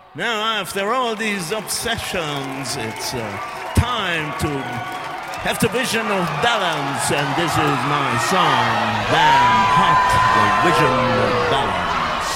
Now, after all these obsessions, it's time to have the vision of balance, and this is my song, Damn Hot, the vision of balance.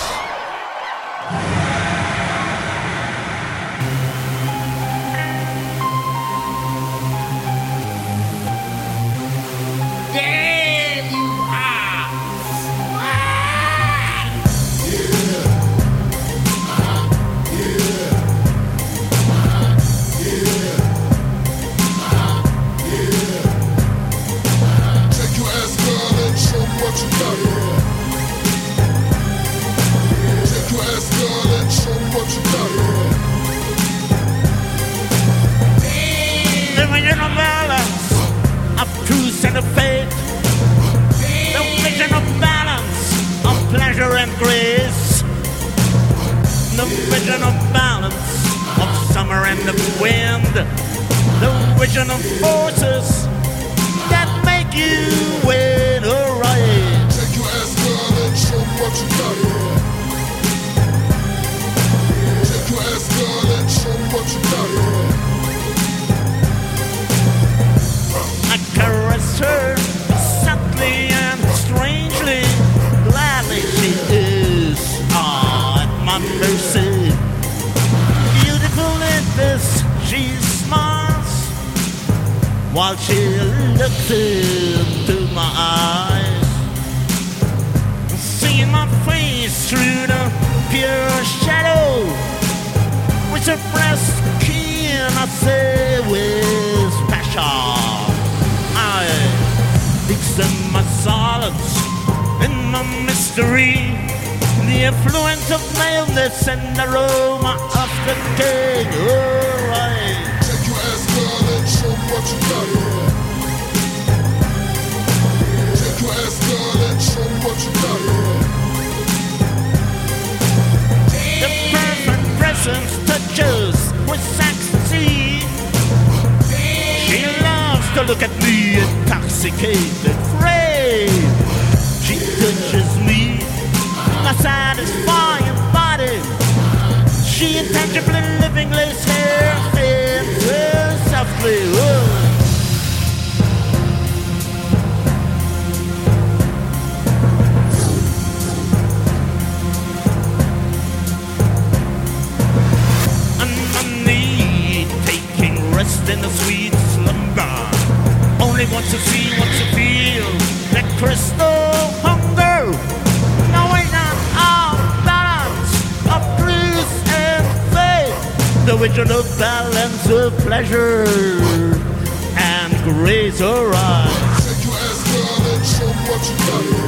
The vision of balance of summer and the wind, the vision of forces that make you win, alright. Take your ass, girl, and show me what you got. Take your ass, girl, and show me what you got. I caress her subtly and strangely, gladly she is at my mercy. Beautiful in this, she smiles while she looks into my eyes, seeing my face through the pure shadow. With her breast keen, I say with passion, I fix in my silence, in my mystery, the influence of maleness and the aroma of the king. Alright. Take your ass, girl, and show me what you got. Take your ass, girl, and show me what you got. The perfect presence touches with ecstasy. She loves to look at me intoxicated, free. She touches me, my satisfying body. She intangibly livingly stares into softly. Underneath, taking rest in a sweet slumber. Only wants to see, wants to feel that crystal hunger. Knowing that all balance of truth and faith, the original balance of pleasure and grace, alright. Take your ass, girl, and show me what you got.